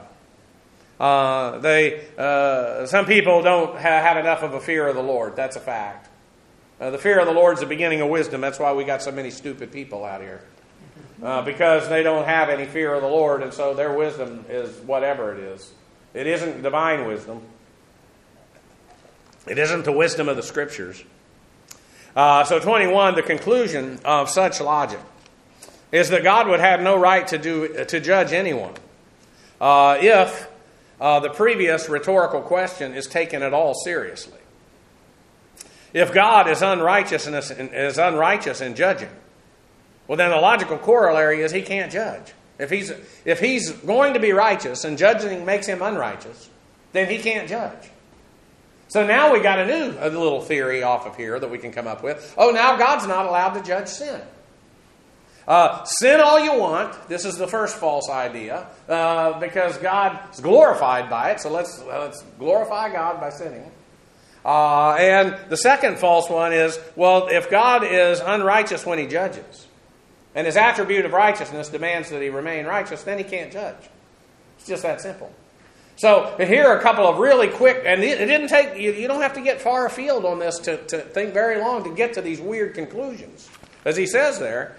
Some people don't have enough of a fear of the Lord. That's a fact. The fear of the Lord is the beginning of wisdom. That's why we got so many stupid people out here. Because they don't have any fear of the Lord, and so their wisdom is whatever it is. It isn't divine wisdom. It isn't the wisdom of the Scriptures. So 21, the conclusion of such logic is that God would have no right to judge anyone if the previous rhetorical question is taken at all seriously. If God is unrighteous in judging, well, then the logical corollary is he can't judge. If he's going to be righteous and judging makes him unrighteous, then he can't judge. So now we got a little theory off of here that we can come up with. Oh, now God's not allowed to judge sin. Sin all you want. This is the first false idea, because God is glorified by it. So let's glorify God by sinning. And the second false one is, well, if God is unrighteous when he judges, and his attribute of righteousness demands that he remain righteous, then he can't judge. It's just that simple. So here are a couple of really quick, and it didn't take, you don't have to get far afield on this to think very long to get to these weird conclusions. As he says there,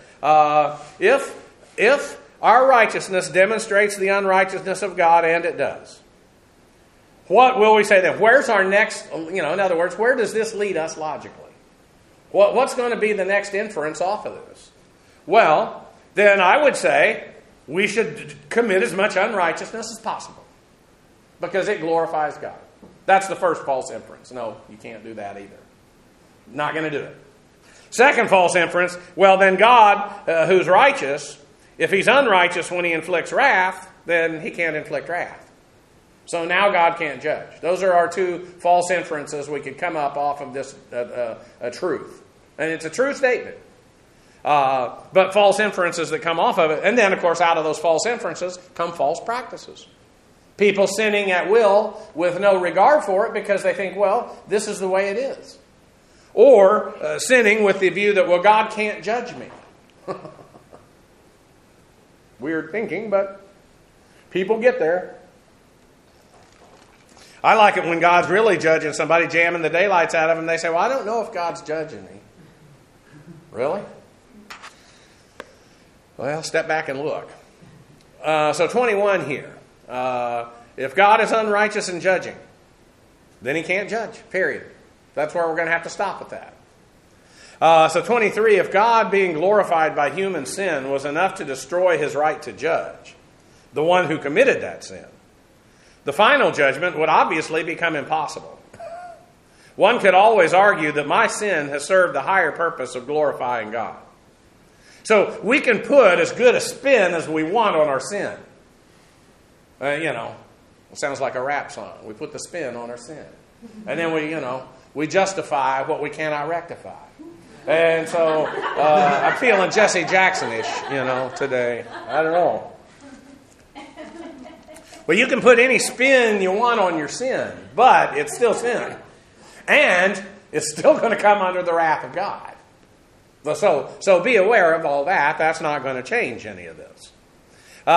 if our righteousness demonstrates the unrighteousness of God, and it does, what will we say then? Where's our next, in other words, where does this lead us logically? What's going to be the next inference off of this? Well, then I would say we should commit as much unrighteousness as possible because it glorifies God. That's the first false inference. No, you can't do that either. Not going to do it. Second false inference, well, then God, who's righteous, if he's unrighteous when he inflicts wrath, then he can't inflict wrath. So now God can't judge. Those are our two false inferences we could come up off of this a truth. And it's a true statement. But false inferences that come off of it. And then, of course, out of those false inferences come false practices. People sinning at will with no regard for it because they think, well, this is the way it is. Or sinning with the view that, well, God can't judge me. Weird thinking, but people get there. I like it when God's really judging somebody, jamming the daylights out of them. They say, well, I don't know if God's judging me. Really? Well, step back and look. So 21 here. If God is unrighteous in judging, then he can't judge, period. That's where we're going to have to stop at that. So 23, if God being glorified by human sin was enough to destroy his right to judge the one who committed that sin, the final judgment would obviously become impossible. One could always argue that my sin has served the higher purpose of glorifying God. So we can put as good a spin as we want on our sin. It sounds like a rap song. We put the spin on our sin. And then we justify what we cannot rectify. And so I'm feeling Jesse Jackson-ish, today. I don't know. Well, you can put any spin you want on your sin, but it's still sin. And it's still going to come under the wrath of God. So be aware of all that. That's not going to change any of this.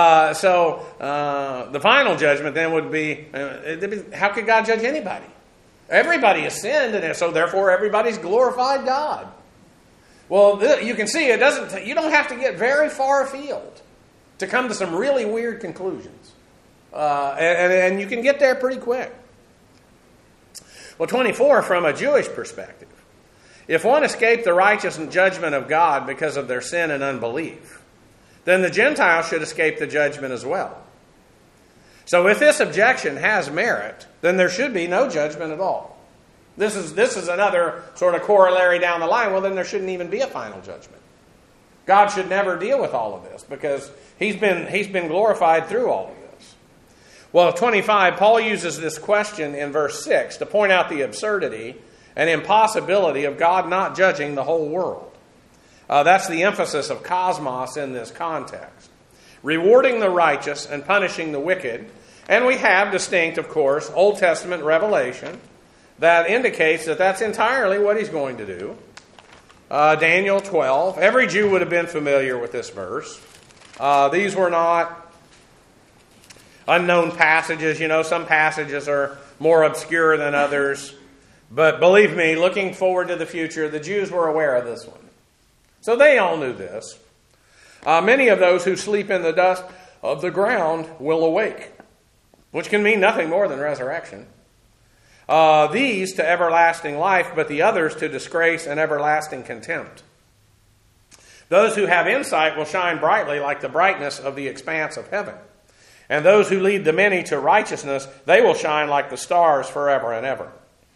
The final judgment then would be, how could God judge anybody? Everybody has sinned, and so therefore everybody's glorified God. Well, you can see you don't have to get very far afield to come to some really weird conclusions. And you can get there pretty quick. Well, 24, from a Jewish perspective. If one escaped the righteous judgment of God because of their sin and unbelief, then the Gentiles should escape the judgment as well. So if this objection has merit, then there should be no judgment at all. This is another sort of corollary down the line. Well, then there shouldn't even be a final judgment. God should never deal with all of this because he's been glorified through all of this. Well, 25, Paul uses this question in verse 6 to point out the absurdity and impossibility of God not judging the whole world. That's the emphasis of cosmos in this context. Rewarding the righteous and punishing the wicked. And we have distinct, of course, Old Testament revelation that indicates that that's entirely what he's going to do. Daniel 12. Every Jew would have been familiar with this verse. These were not unknown passages. You know, some passages are more obscure than others. But believe me, looking forward to the future, the Jews were aware of this one. So they all knew this. Many of those who sleep in the dust of the ground will awake, which can mean nothing more than resurrection. These to everlasting life, but the others to disgrace and everlasting contempt. Those who have insight will shine brightly like the brightness of the expanse of heaven. And those who lead the many to righteousness, they will shine like the stars forever and ever.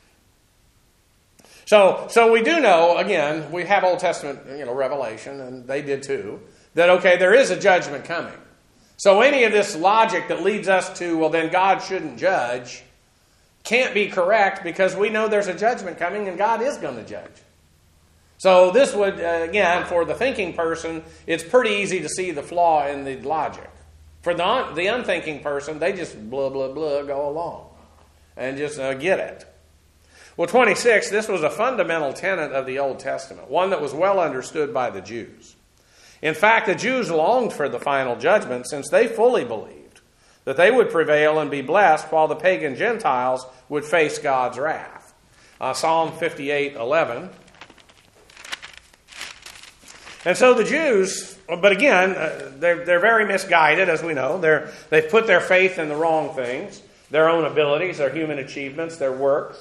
So we do know, again, we have Old Testament, revelation, and they did too, that, okay, there is a judgment coming. So any of this logic that leads us to, well, then God shouldn't judge, can't be correct because we know there's a judgment coming and God is going to judge. So this would, again, for the thinking person, it's pretty easy to see the flaw in the logic. For the unthinking person, they just blah, blah, blah, go along and just get it. Well, 26, this was a fundamental tenet of the Old Testament, one that was well understood by the Jews. In fact, the Jews longed for the final judgment since they fully believed that they would prevail and be blessed while the pagan Gentiles would face God's wrath. Psalm 58:11. And so the Jews, but again, they're very misguided, as we know. They've put their faith in the wrong things, their own abilities, their human achievements, their works,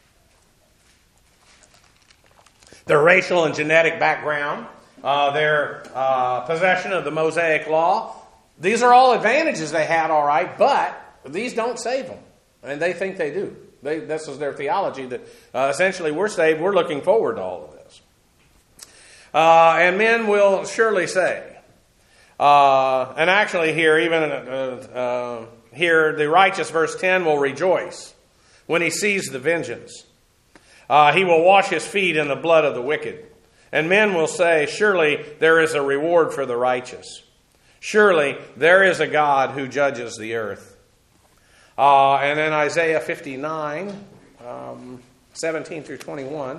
their racial and genetic background, their possession of the Mosaic law. These are all advantages they had, all right, but these don't save them. And they think they do. This is their theology that essentially we're saved, we're looking forward to all of this. And men will surely say, and actually here, even here, the righteous, verse 10, will rejoice when he sees the vengeance. He will wash his feet in the blood of the wicked. And men will say, surely there is a reward for the righteous. Surely there is a God who judges the earth. And then Isaiah 59, 17 through 21.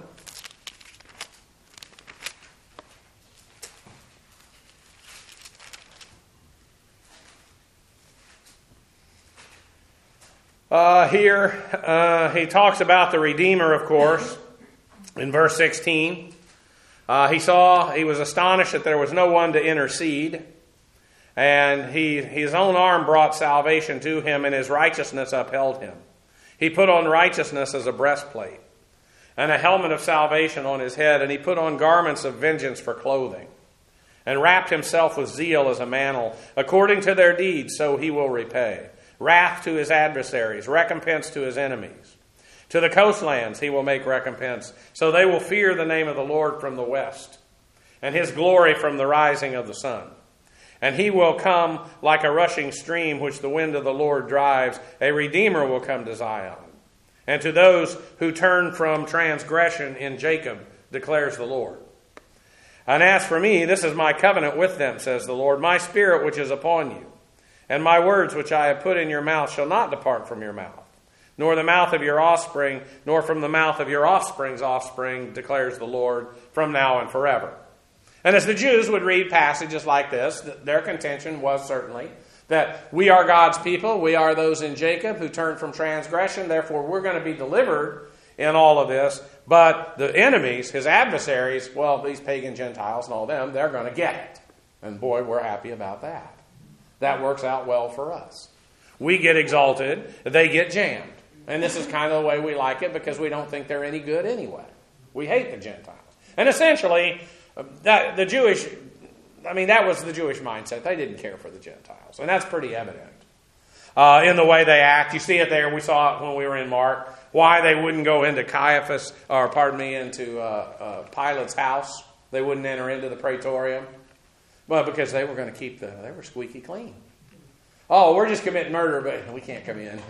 Here he talks about the Redeemer, of course, in verse 16. He was astonished that there was no one to intercede. And his own arm brought salvation to him, and his righteousness upheld him. He put on righteousness as a breastplate, and a helmet of salvation on his head, and he put on garments of vengeance for clothing, and wrapped himself with zeal as a mantle. According to their deeds, so he will repay. Wrath to his adversaries, recompense to his enemies. To the coastlands he will make recompense, so they will fear the name of the Lord from the west, and his glory from the rising of the sun. And he will come like a rushing stream which the wind of the Lord drives. A Redeemer will come to Zion. And to those who turn from transgression in Jacob, declares the Lord. And as for me, this is my covenant with them, says the Lord. My spirit which is upon you, and my words which I have put in your mouth shall not depart from your mouth, nor the mouth of your offspring, nor from the mouth of your offspring's offspring, declares the Lord, from now and forever. And as the Jews would read passages like this, their contention was certainly that we are God's people, we are those in Jacob who turned from transgression, therefore we're going to be delivered in all of this. But the enemies, his adversaries, well, these pagan Gentiles and all them, they're going to get it. And boy, we're happy about that. That works out well for us. We get exalted, they get jammed. And this is kind of the way we like it because we don't think they're any good anyway. We hate the Gentiles. And essentially, that was the Jewish mindset. They didn't care for the Gentiles. And that's pretty evident in the way they act. You see it there. We saw it when we were in Mark. Why they wouldn't go into into Pilate's house. They wouldn't enter into the praetorium. Well, because they were going to they were squeaky clean. Oh, we're just committing murder, but we can't come in.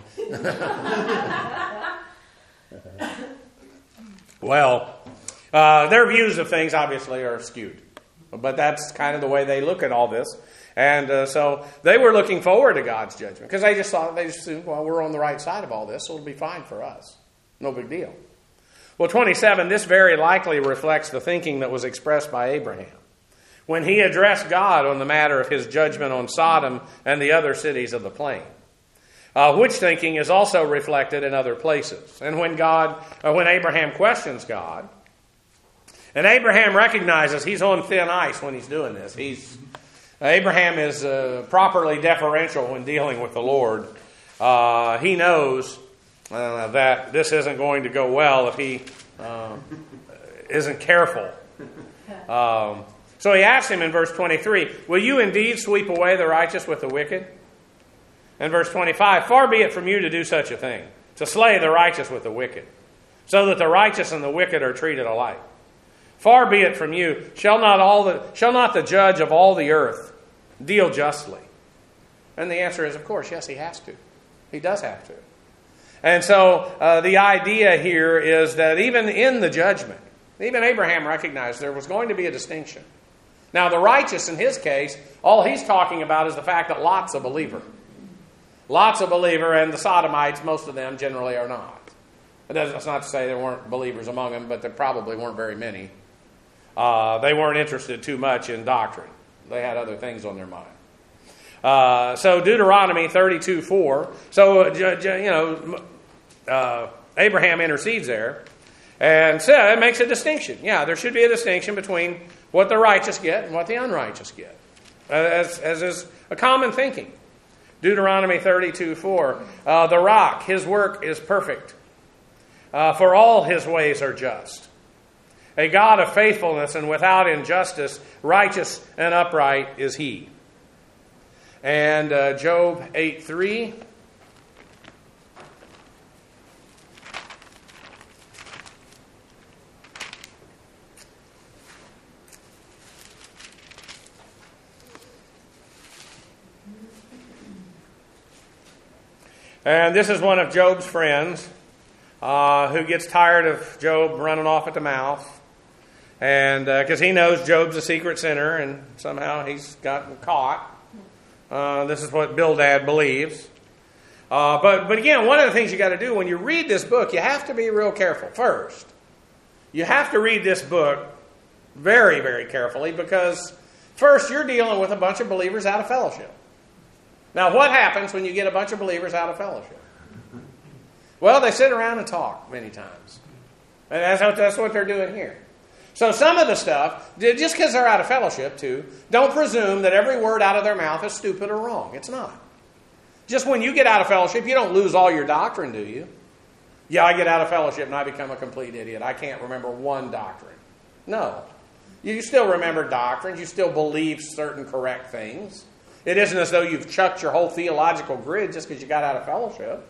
Well, their views of things obviously are skewed. But that's kind of the way they look at all this. And so they were looking forward to God's judgment. Because they just assumed, well, we're on the right side of all this, so it'll be fine for us. No big deal. Well, 27, this very likely reflects the thinking that was expressed by Abraham when he addressed God on the matter of his judgment on Sodom and the other cities of the plain. Which thinking is also reflected in other places. And when Abraham questions God, and Abraham recognizes he's on thin ice when he's doing this. Abraham is properly deferential when dealing with the Lord. He knows that this isn't going to go well if he isn't careful. So he asks him in verse 23, will you indeed sweep away the righteous with the wicked? And verse 25, far be it from you to do such a thing, to slay the righteous with the wicked, so that the righteous and the wicked are treated alike. Far be it from you, shall not the judge of all the earth deal justly? And the answer is, of course, yes, he has to. He does have to. And so the idea here is that even in the judgment, even Abraham recognized there was going to be a distinction. Now, the righteous, in his case, all he's talking about is the fact that Lot's a believer. Lot's a believer, and the Sodomites, most of them, generally are not. That's not to say there weren't believers among them, but there probably weren't very many. They weren't interested too much in doctrine. They had other things on their mind. So Deuteronomy 32:4. So, Abraham intercedes there. And so it makes a distinction. Yeah, there should be a distinction between what the righteous get and what the unrighteous get. As is a common thinking. Deuteronomy 32:4. The rock, his work is perfect. For all his ways are just. A God of faithfulness and without injustice, righteous and upright is he. And Job 8:3. And this is one of Job's friends who gets tired of Job running off at the mouth. And because he knows Job's a secret sinner and somehow he's gotten caught. This is what Bildad believes. But again, one of the things you got to do when you read this book, you have to be real careful. First, you have to read this book very, very carefully because first, you're dealing with a bunch of believers out of fellowship. Now, what happens when you get a bunch of believers out of fellowship? Well, they sit around and talk many times. And that's what they're doing here. So some of the stuff, just because they're out of fellowship too, don't presume that every word out of their mouth is stupid or wrong. It's not. Just when you get out of fellowship, you don't lose all your doctrine, do you? Yeah, I get out of fellowship and I become a complete idiot. I can't remember one doctrine. No. You still remember doctrines. You still believe certain correct things. It isn't as though you've chucked your whole theological grid just because you got out of fellowship.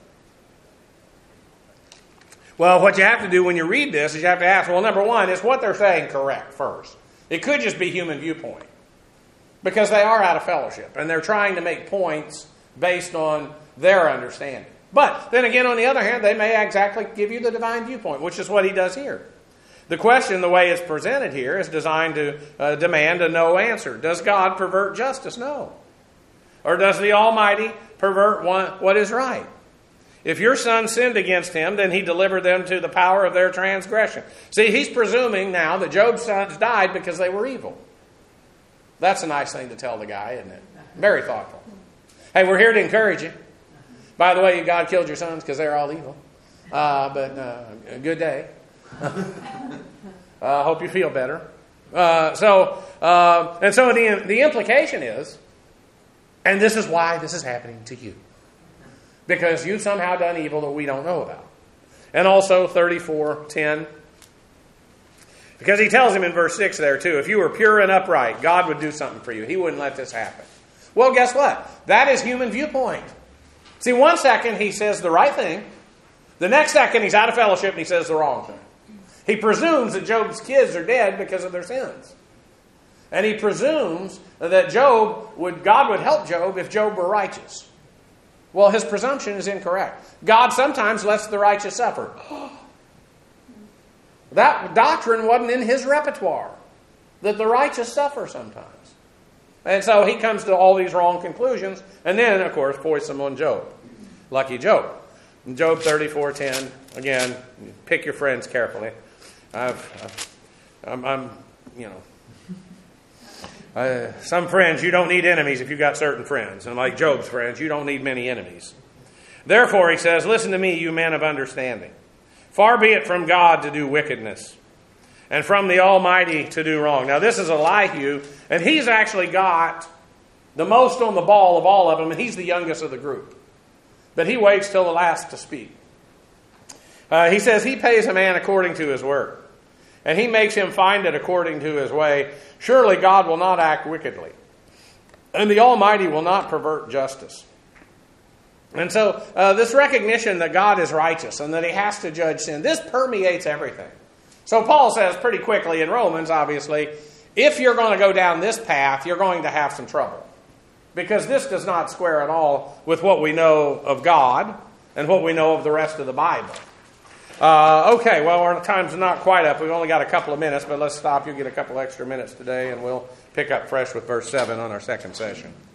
Well, what you have to do when you read this is you have to ask, well, number one, is what they're saying correct first? It could just be human viewpoint. Because they are out of fellowship. And they're trying to make points based on their understanding. But then again, on the other hand, they may exactly give you the divine viewpoint, which is what he does here. The question, the way it's presented here, is designed to demand a no answer. Does God pervert justice? No. Or does the Almighty pervert what is right? If your son sinned against him, then he delivered them to the power of their transgression. See, he's presuming now that Job's sons died because they were evil. That's a nice thing to tell the guy, isn't it? Very thoughtful. Hey, we're here to encourage you. By the way, God killed your sons because they're all evil. but a good day. Hope you feel better. So the implication is, and this is why this is happening to you, because you've somehow done evil that we don't know about. And also 34:10, because he tells him in verse 6 there too, if you were pure and upright, God would do something for you. He wouldn't let this happen. Well, guess what? That is human viewpoint. See, one second he says the right thing. The next second he's out of fellowship and he says the wrong thing. He presumes that Job's kids are dead because of their sins. And he presumes that God would help Job if Job were righteous. Well, his presumption is incorrect. God sometimes lets the righteous suffer. That doctrine wasn't in his repertoire, that the righteous suffer sometimes. And so he comes to all these wrong conclusions, and then, of course, foists them on Job. Lucky Job. In Job 34:10, again, pick your friends carefully. Some friends, you don't need enemies if you've got certain friends. And like Job's friends, you don't need many enemies. Therefore, he says, listen to me, you men of understanding. Far be it from God to do wickedness, and from the Almighty to do wrong. Now, this is Elihu, and he's actually got the most on the ball of all of them, and he's the youngest of the group. But he waits till the last to speak. He says he pays a man according to his work, and he makes him find it according to his way. Surely God will not act wickedly, and the Almighty will not pervert justice. And so this recognition that God is righteous and that he has to judge sin, this permeates everything. So Paul says pretty quickly in Romans, obviously, if you're going to go down this path, you're going to have some trouble. Because this does not square at all with what we know of God and what we know of the rest of the Bible. Okay, well, our time's not quite up. We've only got a couple of minutes, but let's stop. You'll get a couple extra minutes today, and we'll pick up fresh with verse 7 on our second session.